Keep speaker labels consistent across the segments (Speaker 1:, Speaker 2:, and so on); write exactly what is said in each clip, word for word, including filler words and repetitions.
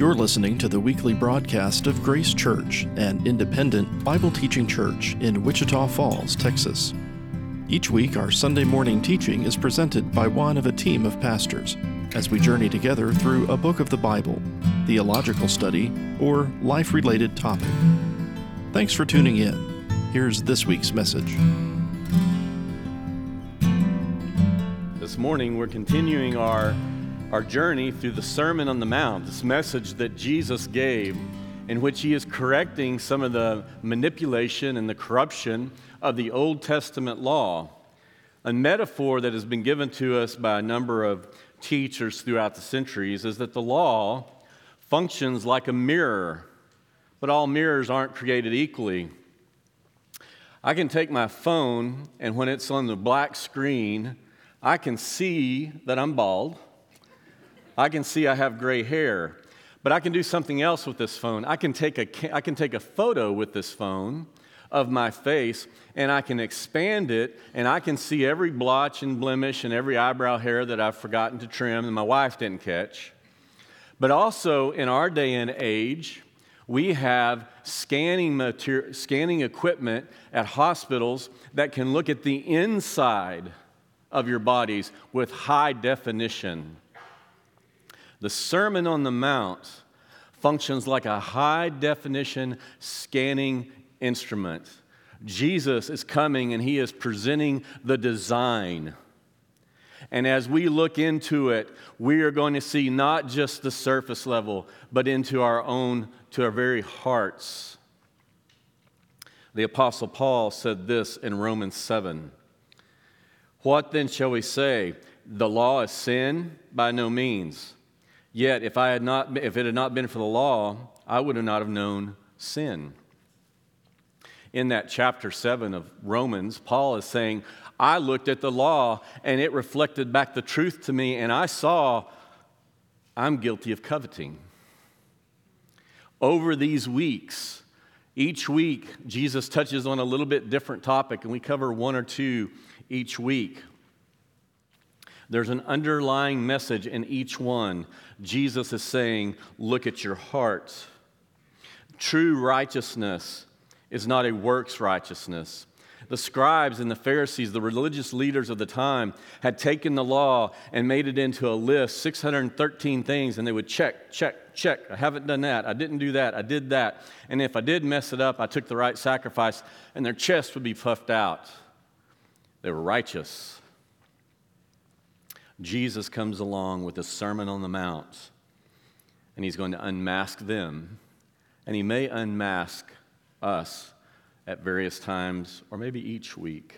Speaker 1: You're listening to the weekly broadcast of Grace Church, an independent Bible teaching church in Wichita Falls, Texas. Each week, our Sunday morning teaching is presented by one of a team of pastors as we journey together through a book of the Bible, theological study, or life-related topic. Thanks for tuning in. Here's this week's message.
Speaker 2: This morning, we're continuing our our journey through the Sermon on the Mount, this message that Jesus gave, in which he is correcting some of the manipulation and the corruption of the Old Testament law, a metaphor that has been given to us by a number of teachers throughout the centuries is that the law functions like a mirror, but all mirrors aren't created equally. I can take my phone, and when it's on the black screen, I can see that I'm bald. I can see I have gray hair, but I can do something else with this phone. I can take a, I can take a photo with this phone of my face, and I can expand it, and I can see every blotch and blemish and every eyebrow hair that I've forgotten to trim and my wife didn't catch. But also, in our day and age, we have scanning mater- scanning equipment at hospitals that can look at the inside of your bodies with high definition. The Sermon on the Mount functions like a high-definition scanning instrument. Jesus is coming and he is presenting the design. And as we look into it, we are going to see not just the surface level, but into our own, to our very hearts. The Apostle Paul said this in Romans seven. What then shall we say? The law is sin? By no means. Yet, if I had not, if it had not been for the law, I would have not have known sin. In that chapter seven of Romans, Paul is saying, I looked at the law, and it reflected back the truth to me, and I saw I'm guilty of coveting. Over these weeks, each week, Jesus touches on a little bit different topic, and we cover one or two each week. There's an underlying message in each one. Jesus is saying, look at your heart. True righteousness is not a works righteousness. The scribes and the Pharisees, the religious leaders of the time, had taken the law and made it into a list, six hundred thirteen things, and they would check, check, check. I haven't done that. I didn't do that. I did that. And if I did mess it up, I took the right sacrifice, and their chest would be puffed out. They were righteous. Jesus comes along with the Sermon on the Mount, and he's going to unmask them, and he may unmask us at various times, or maybe each week.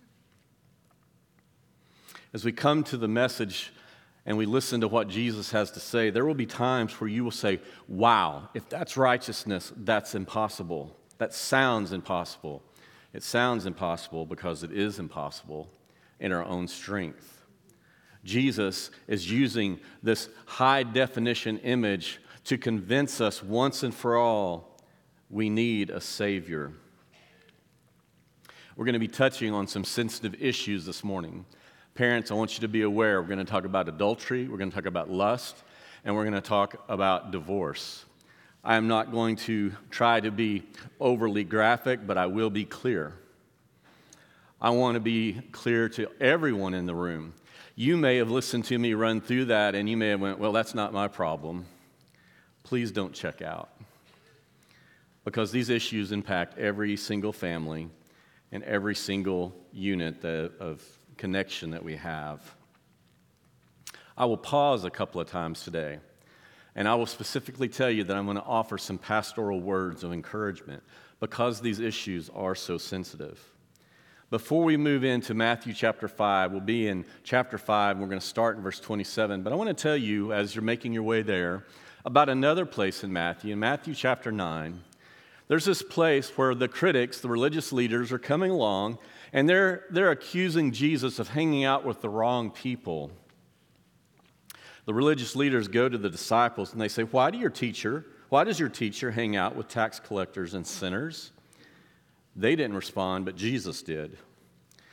Speaker 2: As we come to the message and we listen to what Jesus has to say, there will be times where you will say, wow, if that's righteousness, that's impossible. That sounds impossible. It sounds impossible because it is impossible in our own strength. Jesus is using this high-definition image to convince us once and for all we need a Savior. We're going to be touching on some sensitive issues this morning. Parents, I want you to be aware. We're going to talk about adultery, we're going to talk about lust, and we're going to talk about divorce. I am not going to try to be overly graphic, but I will be clear. I want to be clear to everyone in the room. You may have listened to me run through that, and you may have went, well, that's not my problem. Please don't check out. Because these issues impact every single family and every single unit of connection that we have. I will pause a couple of times today, and I will specifically tell you that I'm going to offer some pastoral words of encouragement because these issues are so sensitive. Before we move into Matthew chapter five, we'll be in chapter five, and we're going to start in verse twenty-seven. But I want to tell you, as you're making your way there, about another place in Matthew. In Matthew chapter nine, there's this place where the critics, the religious leaders, are coming along, and they're, they're accusing Jesus of hanging out with the wrong people. The religious leaders go to the disciples, and they say, why do your teacher, why does your teacher hang out with tax collectors and sinners? They didn't respond, but Jesus did.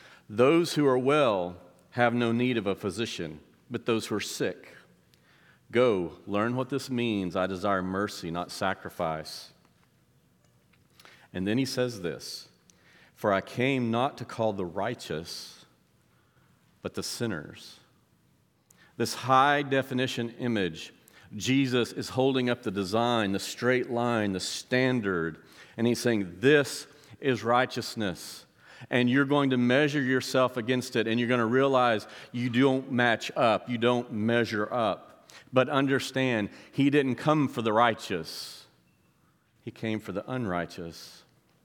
Speaker 2: Those who are well have no need of a physician, but those who are sick. Go, learn what this means. I desire mercy, not sacrifice. And then he says this, for I came not to call the righteous, but the sinners. This high definition image, Jesus is holding up the design, the straight line, the standard, and he's saying, this is righteousness. And you're going to measure yourself against it, and you're going to realize you don't match up, you don't measure up. But understand, he didn't come for the righteous. He came for the unrighteous.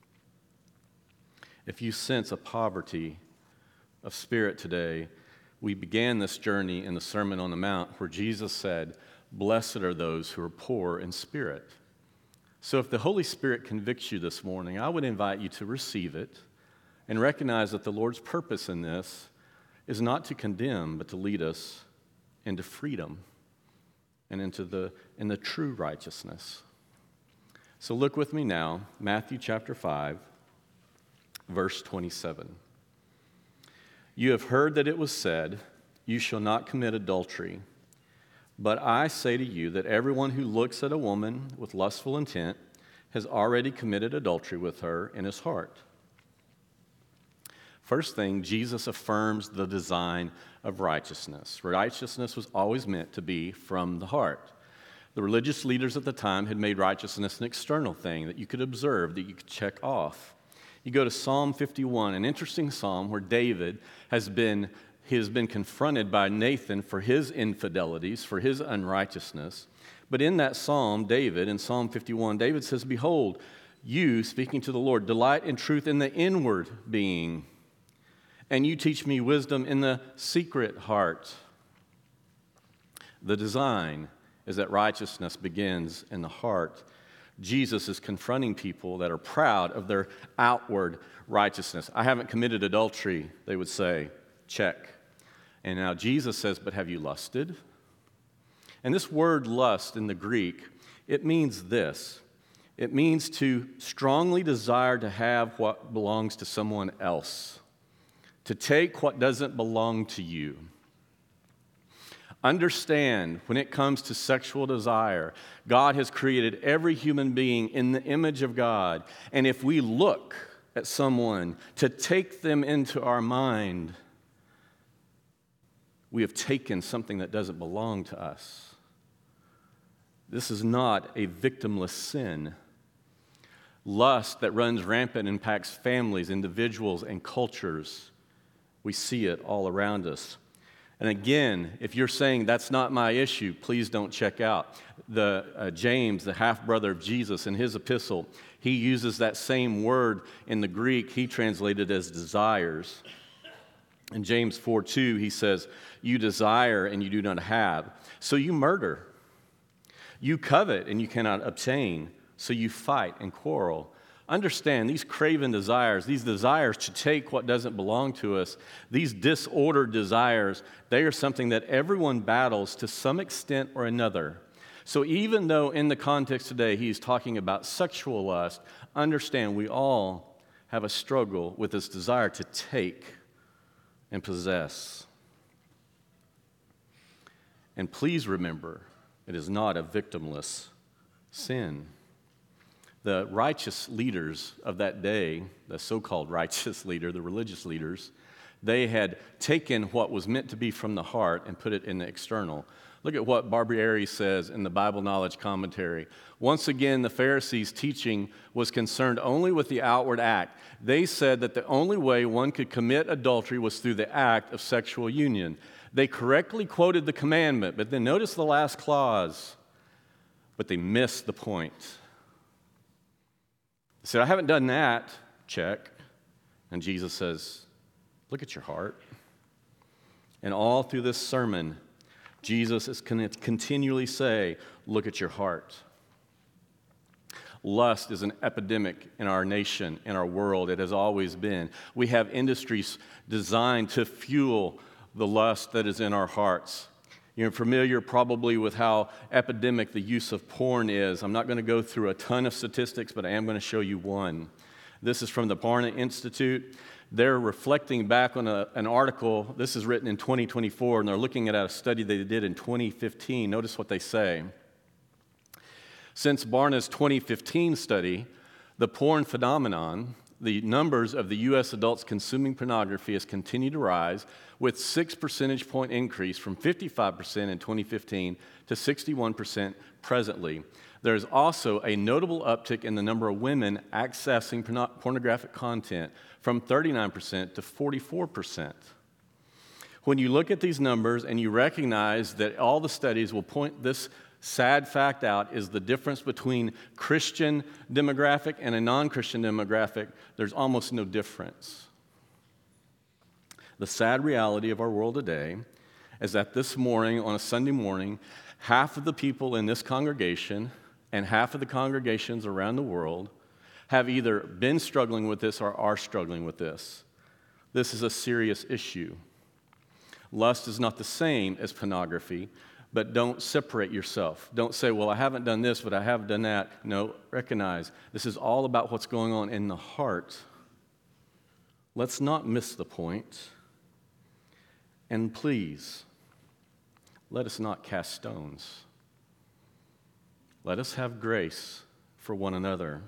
Speaker 2: If you sense a poverty of spirit today, we began this journey in the Sermon on the Mount where Jesus said, blessed are those who are poor in spirit. So if the Holy Spirit convicts you this morning, I would invite you to receive it and recognize that the Lord's purpose in this is not to condemn, but to lead us into freedom and into the, in the true righteousness. So look with me now, Matthew chapter five, verse twenty-seven. You have heard that it was said, you shall not commit adultery. But I say to you that everyone who looks at a woman with lustful intent has already committed adultery with her in his heart. First thing, Jesus affirms the design of righteousness. Righteousness was always meant to be from the heart. The religious leaders at the time had made righteousness an external thing that you could observe, that you could check off. You go to Psalm fifty-one, an interesting psalm where David has been, he has been confronted by Nathan for his infidelities, for his unrighteousness. But in that psalm, David, in Psalm fifty-one, David says, behold, you, speaking to the Lord, delight in truth in the inward being, and you teach me wisdom in the secret heart. The design is that righteousness begins in the heart. Jesus is confronting people that are proud of their outward righteousness. I haven't committed adultery, they would say. Check. And now Jesus says, but have you lusted? And this word lust in the Greek, it means this. It means to strongly desire to have what belongs to someone else, to take what doesn't belong to you. Understand, when it comes to sexual desire, God has created every human being in the image of God. And if we look at someone to take them into our mind, we have taken something that doesn't belong to us. This is not a victimless sin. Lust that runs rampant impacts families, individuals, and cultures. We see it all around us. And again, if you're saying that's not my issue, please don't check out. The uh, James, the half-brother of Jesus, in his epistle, he uses that same word in the Greek. He translated as desires. In James four two, he says, you desire and you do not have, so you murder. You covet and you cannot obtain, so you fight and quarrel. Understand, these craven desires, these desires to take what doesn't belong to us, these disordered desires, they are something that everyone battles to some extent or another. So even though in the context today he's talking about sexual lust, understand we all have a struggle with this desire to take and possess. And please remember, it is not a victimless sin. The righteous leaders of that day, the so-called righteous leader, the religious leaders, they had taken what was meant to be from the heart and put it in the external. Look at what Barbieri says in the Bible Knowledge Commentary. Once again, the Pharisees' teaching was concerned only with the outward act. They said that the only way one could commit adultery was through the act of sexual union. They correctly quoted the commandment, but then notice the last clause, but they missed the point. They said, I haven't done that, check. And Jesus says, look at your heart. And all through this sermon, Jesus is going to continually say, look at your heart. Lust is an epidemic in our nation, in our world. It has always been. We have industries designed to fuel the lust that is in our hearts. You're familiar probably with how epidemic the use of porn is. I'm not going to go through a ton of statistics, but I am going to show you one. This is from the Barna Institute. they're reflecting back on a, an article. This is written in twenty twenty-four, and they're looking at a study they did in twenty fifteen. Notice what they say. Since Barna's twenty fifteen study, the porn phenomenon, the numbers of the U S adults consuming pornography has continued to rise, with six percentage point increase from fifty-five percent in twenty fifteen to sixty-one percent presently. There's also a notable uptick in the number of women accessing porno- pornographic content from thirty-nine percent to forty-four percent. When you look at these numbers and you recognize that all the studies will point this sad fact out is the difference between Christian demographic and a non-Christian demographic, there's almost no difference. The sad reality of our world today is that this morning, on a Sunday morning, half of the people in this congregation and half of the congregations around the world have either been struggling with this or are struggling with this. This is a serious issue. Lust is not the same as pornography, but don't separate yourself. Don't say, well, I haven't done this, but I have done that. No, recognize this is all about what's going on in the heart. Let's not miss the point. And please, let us not cast stones. Let us have grace for one another.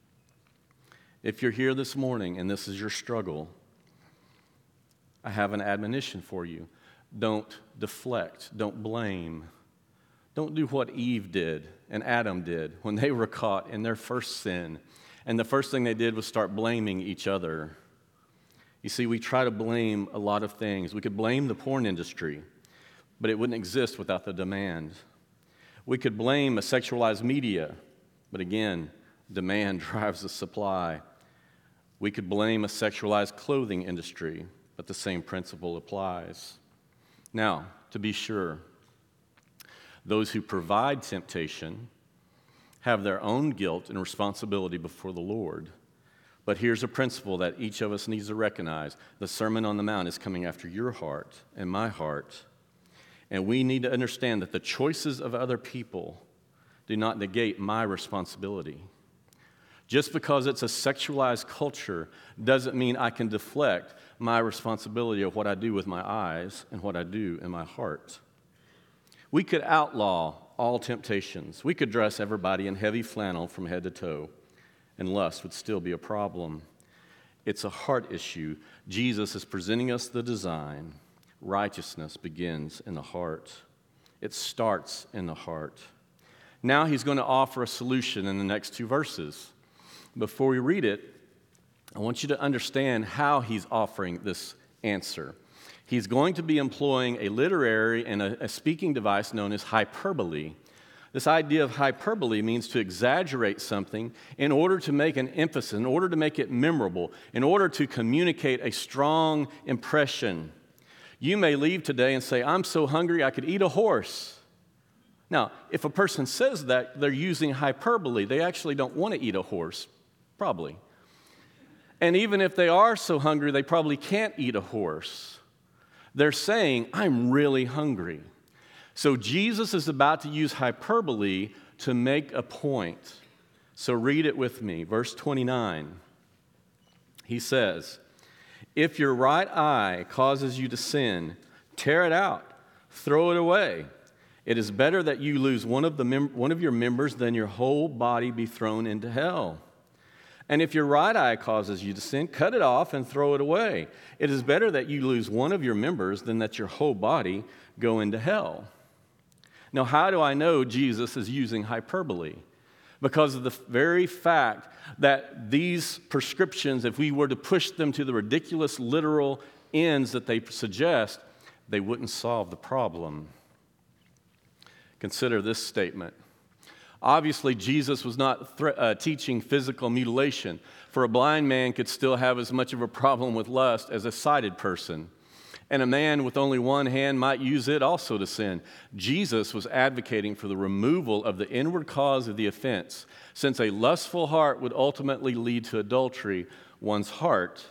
Speaker 2: If you're here this morning and this is your struggle, I have an admonition for you. Don't deflect. Don't blame. Don't do what Eve did and Adam did when they were caught in their first sin. And the first thing they did was start blaming each other. You see, we try to blame a lot of things. We could blame the porn industry, but it wouldn't exist without the demand. We could blame a sexualized media, but again, demand drives the supply. We could blame a sexualized clothing industry, but the same principle applies. Now, to be sure, those who provide temptation have their own guilt and responsibility before the Lord. But here's a principle that each of us needs to recognize. The Sermon on the Mount is coming after your heart and my heart. And we need to understand that the choices of other people do not negate my responsibility. Just because it's a sexualized culture doesn't mean I can deflect my responsibility of what I do with my eyes and what I do in my heart. We could outlaw all temptations. We could dress everybody in heavy flannel from head to toe, and lust would still be a problem. It's a heart issue. Jesus is presenting us the design. Righteousness begins in the heart. It starts in the heart. Now he's going to offer a solution in the next two verses. Before we read it, I want you to understand how he's offering this answer. He's going to be employing a literary and a, a speaking device known as hyperbole. This idea of hyperbole means to exaggerate something in order to make an emphasis, in order to make it memorable, in order to communicate a strong impression. You may leave today and say, I'm so hungry I could eat a horse. Now, if a person says that, they're using hyperbole. They actually don't want to eat a horse, probably. And even if they are so hungry, they probably can't eat a horse. They're saying, I'm really hungry. So Jesus is about to use hyperbole to make a point. So read it with me. Verse twenty-nine. He says, if your right eye causes you to sin, tear it out, throw it away. It is better that you lose one of, the mem- one of your members than your whole body be thrown into hell. And if your right eye causes you to sin, cut it off and throw it away. It is better that you lose one of your members than that your whole body go into hell. Now, how do I know Jesus is using hyperbole? Because of the very fact that these prescriptions, if we were to push them to the ridiculous literal ends that they suggest, they wouldn't solve the problem. Consider this statement. Obviously, Jesus was not th- uh, teaching physical mutilation, for a blind man could still have as much of a problem with lust as a sighted person. And a man with only one hand might use it also to sin. Jesus was advocating for the removal of the inward cause of the offense. Since a lustful heart would ultimately lead to adultery, one's heart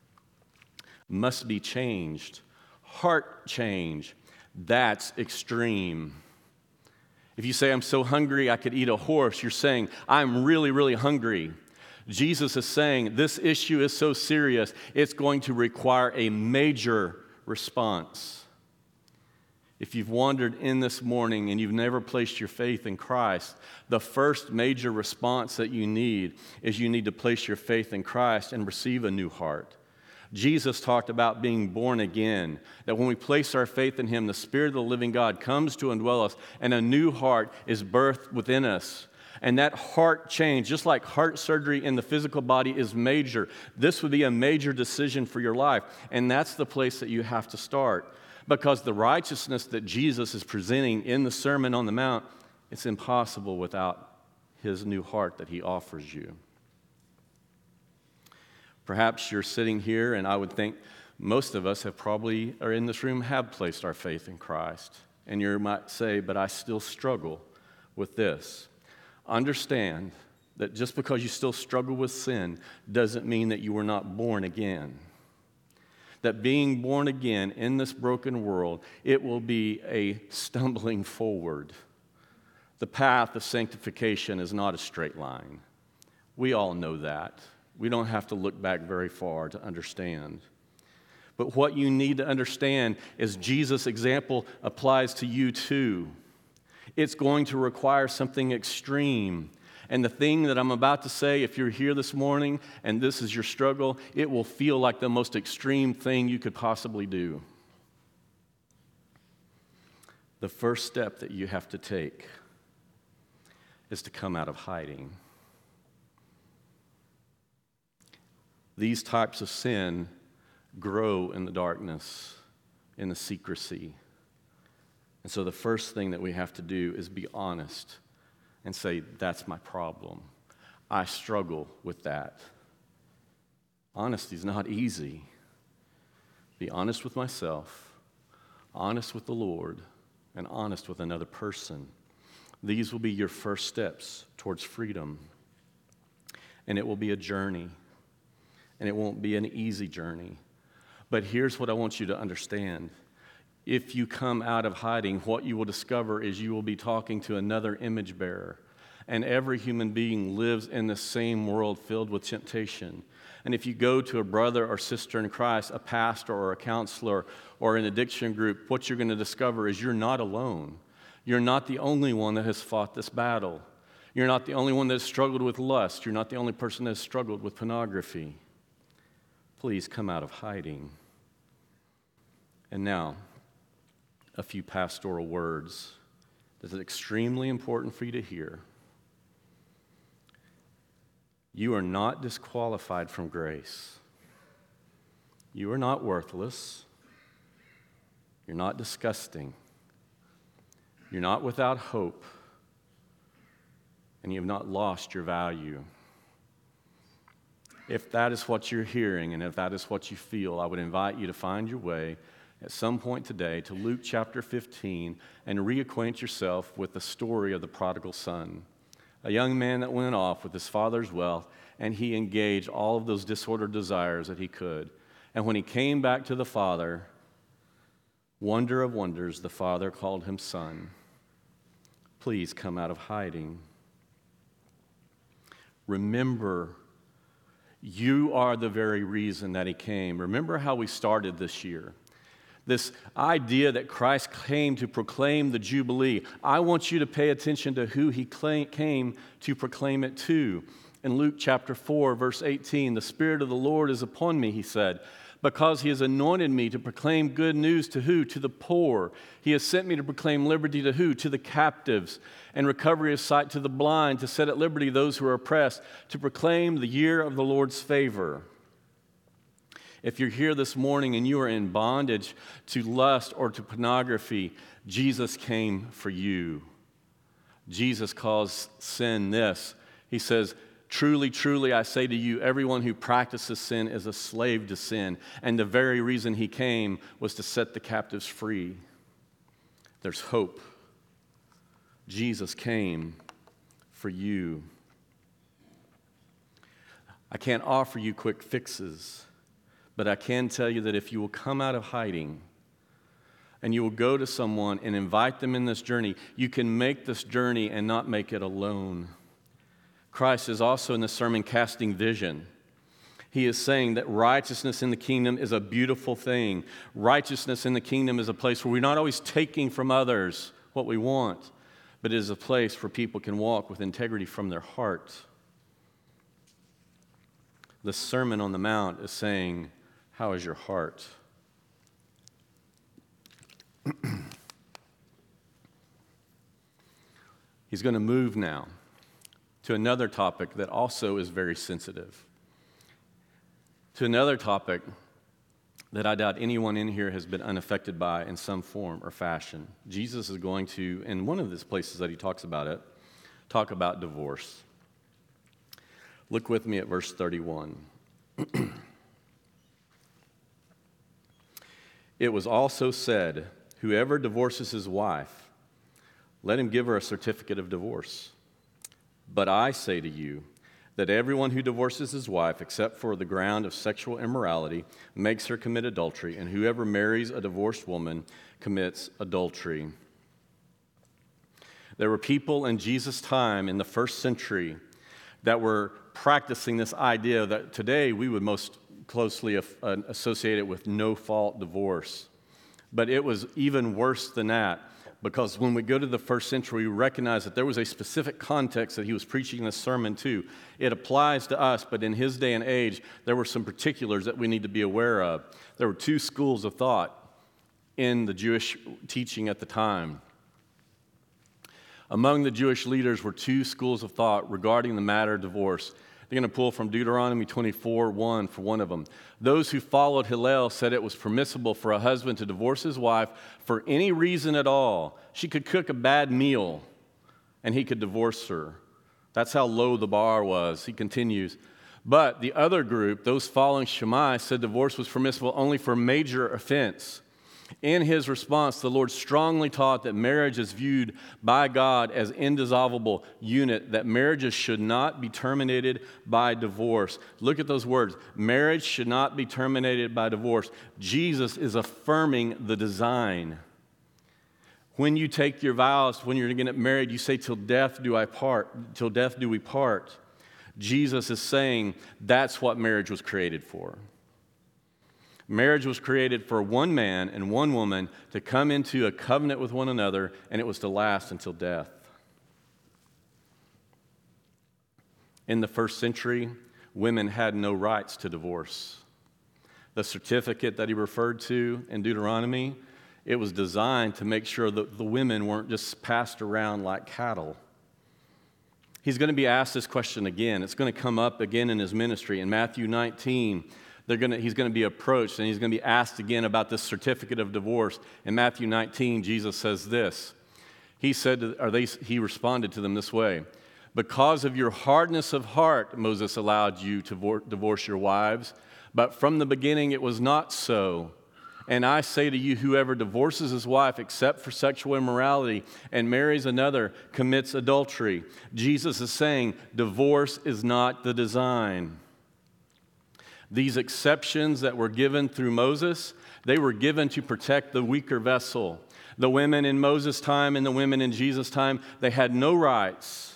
Speaker 2: must be changed. Heart change, that's extreme. If you say, I'm so hungry I could eat a horse, you're saying, I'm really, really hungry. Jesus is saying this issue is so serious, it's going to require a major response. If you've wandered in this morning and you've never placed your faith in Christ, the first major response that you need is you need to place your faith in Christ and receive a new heart. Jesus talked about being born again, that when we place our faith in Him, the Spirit of the living God comes to indwell us, and a new heart is birthed within us. And that heart change, just like heart surgery in the physical body is major, this would be a major decision for your life. And that's the place that you have to start. Because the righteousness that Jesus is presenting in the Sermon on the Mount, it's impossible without His new heart that He offers you. Perhaps you're sitting here, and I would think most of us have probably, or in this room, have placed our faith in Christ. And you might say, but I still struggle with this. Understand that just because you still struggle with sin doesn't mean that you were not born again. That being born again in this broken world, it will be a stumbling forward. The path of sanctification is not a straight line. We all know that. We don't have to look back very far to understand. But what you need to understand is Jesus' example applies to you too. It's going to require something extreme. And the thing that I'm about to say, if you're here this morning and this is your struggle, it will feel like the most extreme thing you could possibly do. The first step that you have to take is to come out of hiding. These types of sin grow in the darkness, in the secrecy. And so the first thing that we have to do is be honest and say, that's my problem. I struggle with that. Honesty is not easy. Be honest with myself, honest with the Lord, and honest with another person. These will be your first steps towards freedom. And it will be a journey. And it won't be an easy journey. But here's what I want you to understand. If you come out of hiding, what you will discover is you will be talking to another image bearer. And every human being lives in the same world filled with temptation. And if you go to a brother or sister in Christ, a pastor or a counselor or an addiction group, what you're going to discover is you're not alone. You're not the only one that has fought this battle. You're not the only one that has struggled with lust. You're not the only person that has struggled with pornography. Please come out of hiding. And now, a few pastoral words that is extremely important for you to hear. You are not disqualified from grace. You are not worthless. You're not disgusting. You're not without hope. And you have not lost your value. If that is what you're hearing and if that is what you feel, I would invite you to find your way at some point today to Luke chapter fifteen and reacquaint yourself with the story of the prodigal son, a young man that went off with his father's wealth, and he engaged all of those disordered desires that he could. And when he came back to the father, wonder of wonders, the father called him son. Please come out of hiding. Remember, you are the very reason that he came. Remember how we started this year. This idea that Christ came to proclaim the Jubilee. I want you to pay attention to who he came to proclaim it to. In Luke chapter four, verse eighteen, the Spirit of the Lord is upon me, he said, because he has anointed me to proclaim good news to who? To the poor. He has sent me to proclaim liberty to who? To the captives, and recovery of sight to the blind, to set at liberty those who are oppressed, to proclaim the year of the Lord's favor. If you're here this morning and you are in bondage to lust or to pornography, Jesus came for you. Jesus calls sin this. He says, truly, truly, I say to you, everyone who practices sin is a slave to sin. And the very reason he came was to set the captives free. There's hope. Jesus came for you. I can't offer you quick fixes. But I can tell you that if you will come out of hiding and you will go to someone and invite them in this journey, you can make this journey and not make it alone. Christ is also in the sermon casting vision. He is saying that righteousness in the kingdom is a beautiful thing. Righteousness in the kingdom is a place where we're not always taking from others what we want, but it is a place where people can walk with integrity from their heart. The Sermon on the Mount is saying, how is your heart? He's going to move now to another topic that also is very sensitive. To another topic that I doubt anyone in here has been unaffected by in some form or fashion. Jesus is going to, in one of these places that he talks about it, talk about divorce. Look with me at verse thirty-one. It was also said, whoever divorces his wife, let him give her a certificate of divorce. But I say to you that everyone who divorces his wife, except for the ground of sexual immorality, makes her commit adultery, and whoever marries a divorced woman commits adultery. There were people in Jesus' time in the first century that were practicing this idea that today we would most closely associate it with no-fault divorce. But it was even worse than that, because when we go to the first century, we recognize that there was a specific context that he was preaching this sermon to. It applies to us, but in his day and age, there were some particulars that we need to be aware of. There were two schools of thought in the Jewish teaching at the time. Among the Jewish leaders were two schools of thought regarding the matter of divorce. They're going to pull from Deuteronomy twenty-four one for one of them. Those who followed Hillel said it was permissible for a husband to divorce his wife for any reason at all. She could cook a bad meal, and he could divorce her. That's how low the bar was. He continues. But the other group, those following Shammai, said divorce was permissible only for major offense. In his response, the Lord strongly taught that marriage is viewed by God as an indissoluble unit, that marriages should not be terminated by divorce. Look at those words. Marriage should not be terminated by divorce. Jesus is affirming the design. When you take your vows, when you're going to get married, you say, till death do I part, till death do we part. Jesus is saying that's what marriage was created for. Marriage was created for one man and one woman to come into a covenant with one another, and it was to last until death. In the first century, women had no rights to divorce. The certificate that he referred to in Deuteronomy, it was designed to make sure that the women weren't just passed around like cattle. He's going to be asked this question again. It's going to come up again in his ministry. In Matthew nineteen, They're gonna, he's going to be approached, and he's going to be asked again about this certificate of divorce. In Matthew nineteen, Jesus says this. He said, to, or they, he responded to them this way. Because of your hardness of heart, Moses allowed you to vor- divorce your wives, but from the beginning it was not so. And I say to you, whoever divorces his wife except for sexual immorality and marries another commits adultery. Jesus is saying divorce is not the design. These exceptions that were given through Moses, they were given to protect the weaker vessel. The women in Moses' time and the women in Jesus' time, they had no rights.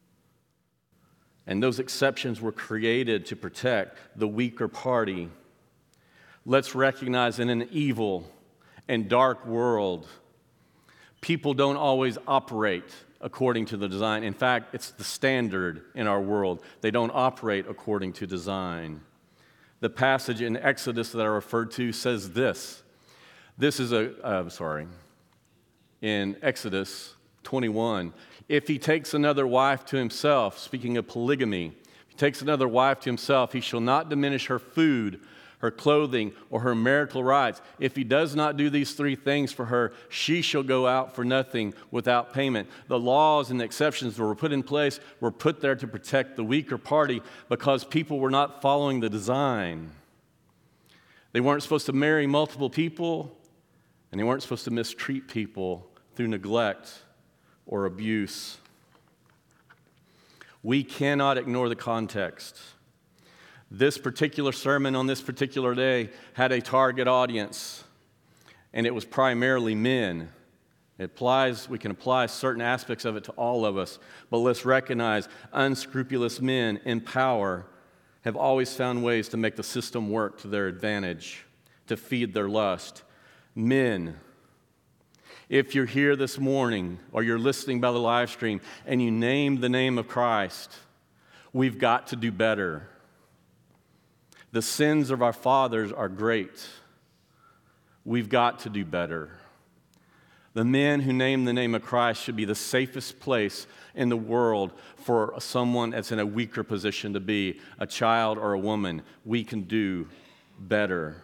Speaker 2: And those exceptions were created to protect the weaker party. Let's recognize in an evil and dark world, people don't always operate according to the design. In fact, it's the standard in our world. They don't operate according to design. The passage in Exodus that I referred to says this. This is a, uh, sorry, in Exodus twenty-one. If he takes another wife to himself, speaking of polygamy, if he takes another wife to himself, he shall not diminish her food, her clothing, or her marital rights. If he does not do these three things for her, she shall go out for nothing without payment. The laws and the exceptions that were put in place were put there to protect the weaker party because people were not following the design. They weren't supposed to marry multiple people, and they weren't supposed to mistreat people through neglect or abuse. We cannot ignore the context. This particular sermon on this particular day had a target audience, and it was primarily men It applies, we can apply certain aspects of it to all of us, but let's recognize unscrupulous men in power have always found ways to make the system work to their advantage, to feed their lust. Men, if you're here this morning or you're listening by the live stream and you name the name of Christ, we've got to do better. The sins of our fathers are great. We've got to do better. The men who name the name of Christ should be the safest place in the world for someone that's in a weaker position to be, a child or a woman. We can do better.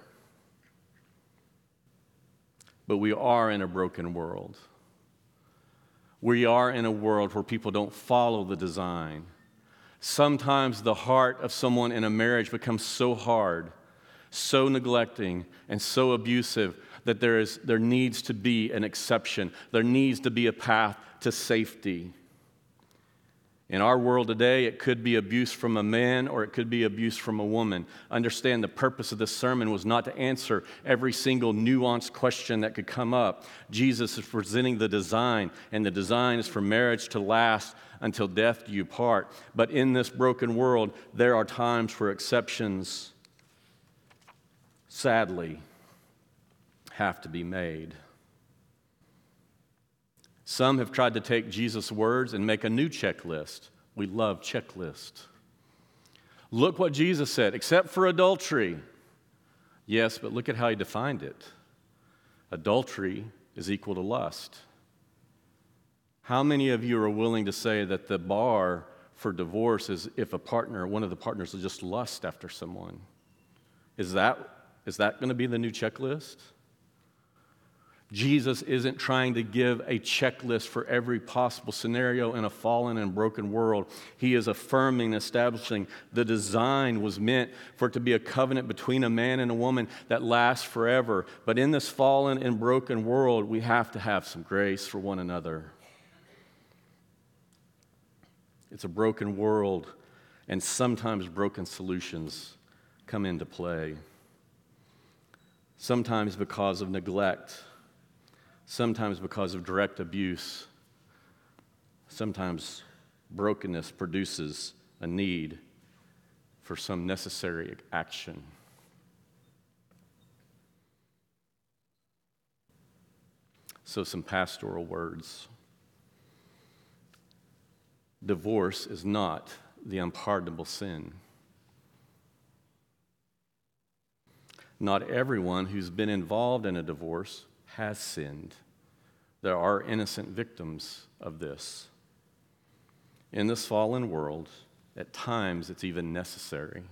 Speaker 2: But we are in a broken world. We are in a world where people don't follow the design. Sometimes the heart of someone in a marriage becomes so hard, so neglecting, and so abusive that there is there needs to be an exception. There needs to be a path to safety. In our world today, it could be abuse from a man or it could be abuse from a woman. Understand the purpose of this sermon was not to answer every single nuanced question that could come up. Jesus is presenting the design, and the design is for marriage to last until death do you part. But in this broken world, there are times where exceptions, sadly, have to be made. Some have tried to take Jesus' words and make a new checklist. We love checklists. Look what Jesus said, except for adultery. Yes, but look at how he defined it. Adultery is equal to lust. How many of you are willing to say that the bar for divorce is if a partner, one of the partners, will just lust after someone? Is that, is that going to be the new checklist? Jesus isn't trying to give a checklist for every possible scenario in a fallen and broken world. He is affirming, establishing the design was meant for it to be a covenant between a man and a woman that lasts forever. But in this fallen and broken world, we have to have some grace for one another. It's a broken world, and sometimes broken solutions come into play. Sometimes because of neglect. Sometimes because of direct abuse. Sometimes brokenness produces a need for some necessary action. So some pastoral words. Divorce is not the unpardonable sin. Not everyone who's been involved in a divorce has sinned. There are innocent victims of this. In this fallen world, at times it's even necessary.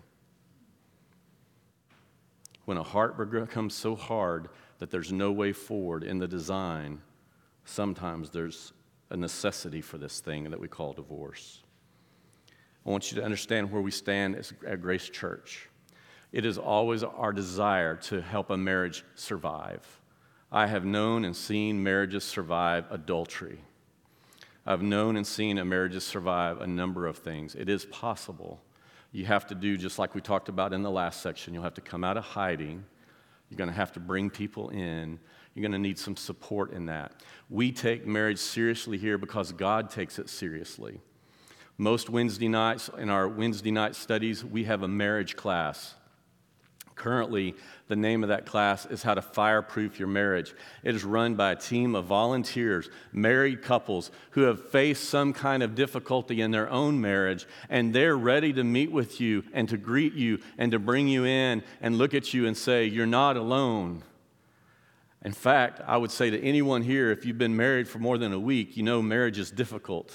Speaker 2: When a heart becomes so hard that there's no way forward in the design, sometimes there's a necessity for this thing that we call divorce. I want you to understand where we stand as at Grace Church. It is always our desire to help a marriage survive. I have known and seen marriages survive adultery. I've known and seen a marriages survive a number of things. It is possible. You have to do just like we talked about in the last section. You'll have to come out of hiding. You're going to have to bring people in. You're going to need some support in that. We take marriage seriously here because God takes it seriously. Most Wednesday nights, in our Wednesday night studies, we have a marriage class. Currently, the name of that class is How to Fireproof Your Marriage. It is run by a team of volunteers, married couples who have faced some kind of difficulty in their own marriage, and they're ready to meet with you and to greet you and to bring you in and look at you and say, you're not alone. In fact, I would say to anyone here, if you've been married for more than a week, you know marriage is difficult.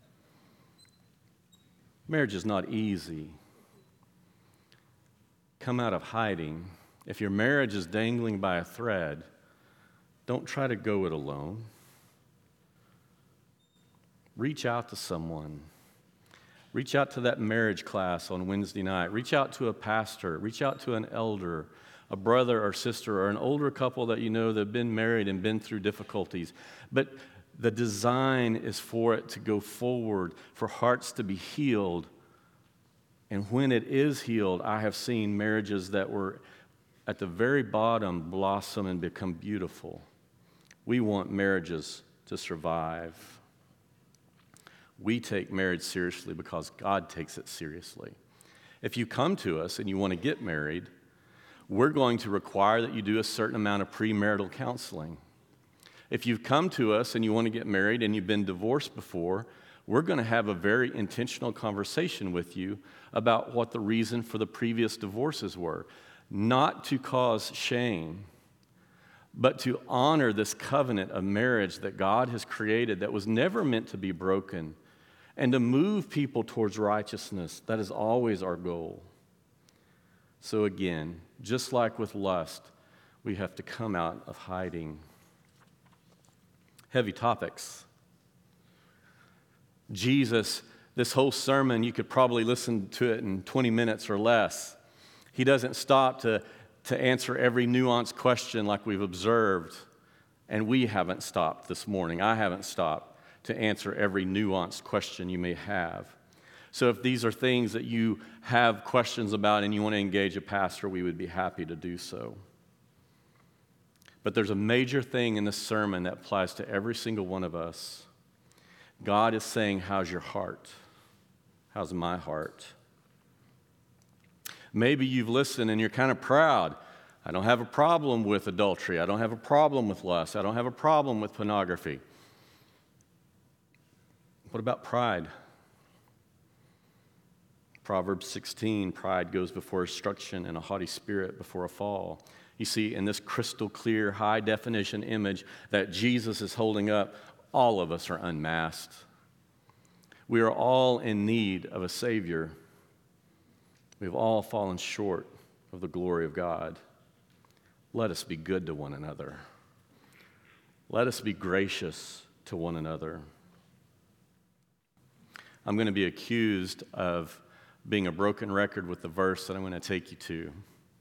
Speaker 2: Marriage is not easy. Come out of hiding. If your marriage is dangling by a thread, don't try to go it alone. Reach out to someone. Reach out to that marriage class on Wednesday night. Reach out to a pastor. Reach out to an elder, a brother or sister, or an older couple that you know that have been married and been through difficulties. But the design is for it to go forward, for hearts to be healed. And when it is healed, I have seen marriages that were at the very bottom blossom and become beautiful. We want marriages to survive. We take marriage seriously because God takes it seriously. If you come to us and you want to get married, we're going to require that you do a certain amount of premarital counseling. If you've come to us and you want to get married and you've been divorced before, we're going to have a very intentional conversation with you about what the reason for the previous divorces were. Not to cause shame, but to honor this covenant of marriage that God has created that was never meant to be broken, and to move people towards righteousness. That is always our goal. So again, just like with lust, we have to come out of hiding. Heavy topics. Jesus, this whole sermon, you could probably listen to it in twenty minutes or less. He doesn't stop to, to answer every nuanced question like we've observed, and we haven't stopped this morning. I haven't stopped to answer every nuanced question you may have. So if these are things that you have questions about and you want to engage a pastor, we would be happy to do so. But there's a major thing in this sermon that applies to every single one of us. God is saying, how's your heart? How's my heart? Maybe you've listened and you're kind of proud. I don't have a problem with adultery. I don't have a problem with lust. I don't have a problem with pornography. What about pride? Proverbs sixteen, pride goes before destruction and a haughty spirit before a fall. You see, in this crystal clear, high definition image that Jesus is holding up, all of us are unmasked. We are all in need of a Savior. We've all fallen short of the glory of God. Let us be good to one another. Let us be gracious to one another. I'm going to be accused of being a broken record with the verse that I'm going to take you to.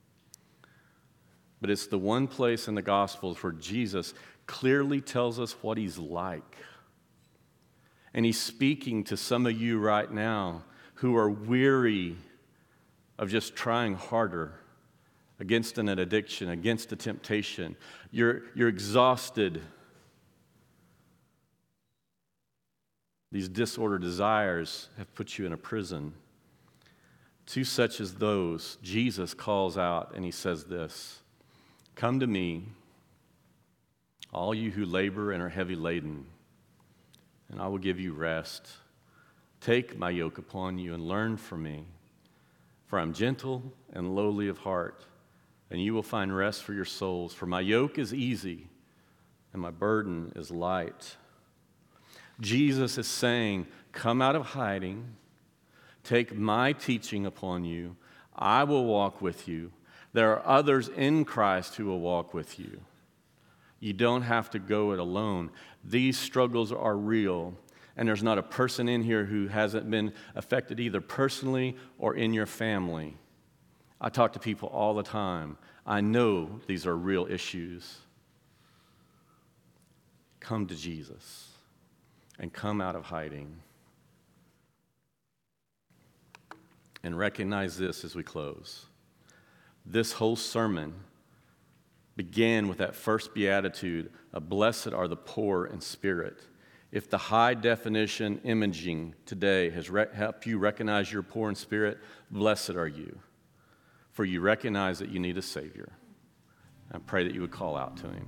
Speaker 2: But it's the one place in the Gospels where Jesus clearly tells us what he's like. And he's speaking to some of you right now who are weary of just trying harder against an addiction, against a temptation. You're, you're exhausted. These disordered desires have put you in a prison. To such as those, Jesus calls out and he says this, "Come to me, all you who labor and are heavy laden, and I will give you rest. Take my yoke upon you and learn from me, for I'm gentle and lowly of heart, and you will find rest for your souls. For my yoke is easy and my burden is light." Jesus is saying, come out of hiding, take my teaching upon you, I will walk with you. There are others in Christ who will walk with you. You don't have to go it alone. These struggles are real, and there's not a person in here who hasn't been affected either personally or in your family. I talk to people all the time. I know these are real issues. Come to Jesus and come out of hiding. And recognize this as we close. This whole sermon began with that first beatitude of blessed are the poor in spirit. If the high definition imaging today has re- helped you recognize you're poor in spirit, blessed are you, for you recognize that you need a Savior. I pray that you would call out to him.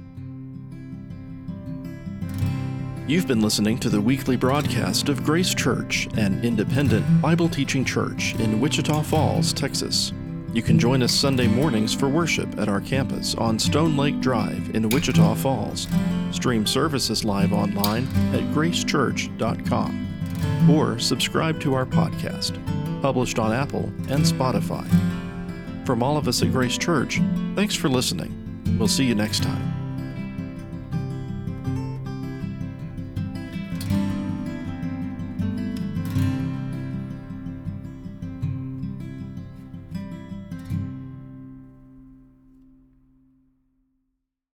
Speaker 1: You've been listening to the weekly broadcast of Grace Church, an independent Bible teaching church in Wichita Falls, Texas. You can join us Sunday mornings for worship at our campus on Stone Lake Drive in Wichita Falls. Stream services live online at grace church dot com or subscribe to our podcast, published on Apple and Spotify. From all of us at Grace Church, thanks for listening. We'll see you next time.